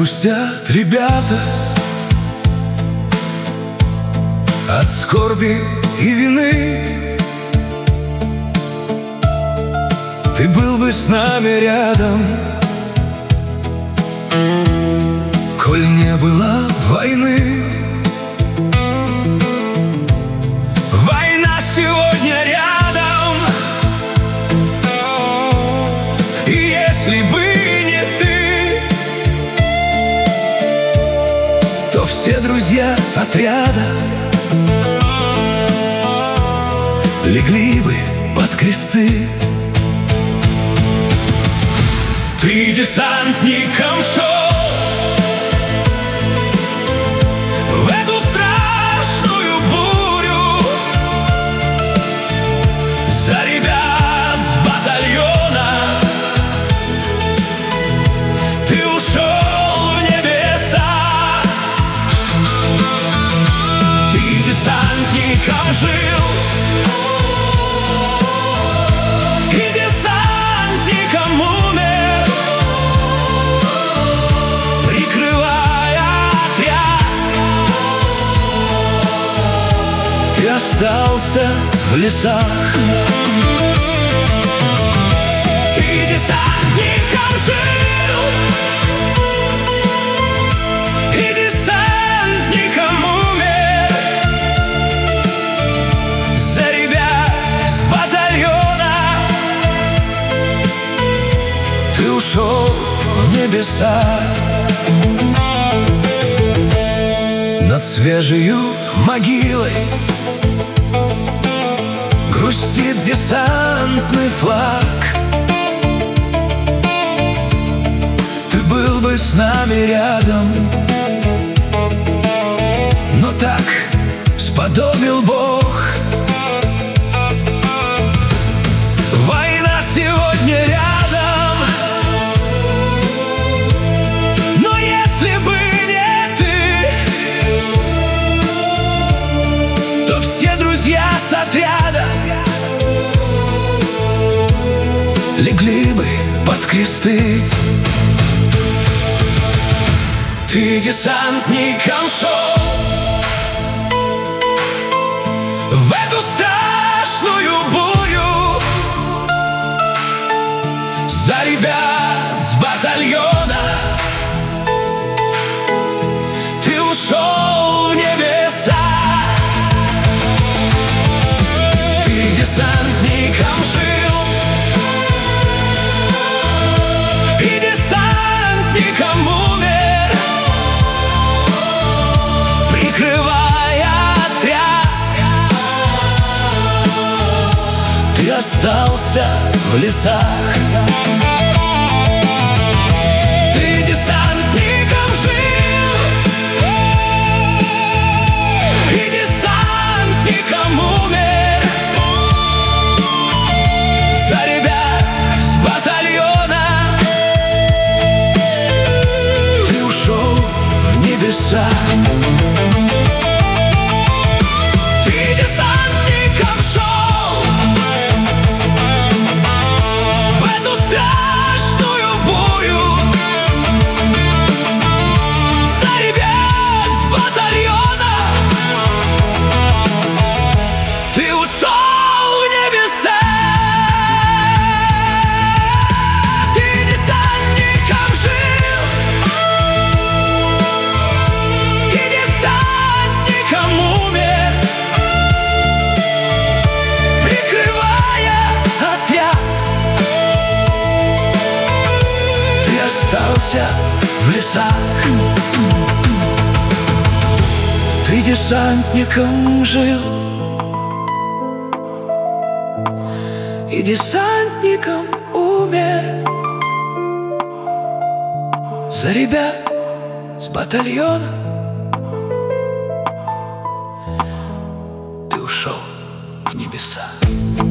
грустят ребята от скорби и вины. Ты был бы с нами рядом, коль не было войны. Война сегодня рядом, и если бы не ты, то все друзья с отряда легли бы под кресты. Ты десантником шел в эту страшную бурю за ребят с батальона. Ты ушел в небеса. Ты десантником жил и десантником умер, прикрывая отряд. Ты остался в лесах. Ты десантником жил и десантником умер за ребят с батальона. Ты ушел в небеса. Над свежею могилой грустит десантный флаг. Ты был бы с нами рядом, но так сподобил Бог. Война сегодня рядом, но если бы не ты, то все друзья с отряда легли бы под кресты. Ты десантником шел в эту страшную бурю за ребят с батальона. Ты ушел в небеса. Ты десантником жил и десантником умер, прикрывая отряд. Ты остался в лесах. Ты десантником жил и десантником умер за ребят с батальона. Ты ушел в небеса. Ты десантником шел в эту страшную бурю за ребят с батальона. Ты ушел в небеса. Ты десантником жил и десантником умер, прикрывая отряд. Ты остался в лесах. Ты десантником жил и десантником умер за ребят с батальона. Ты ушел в небеса.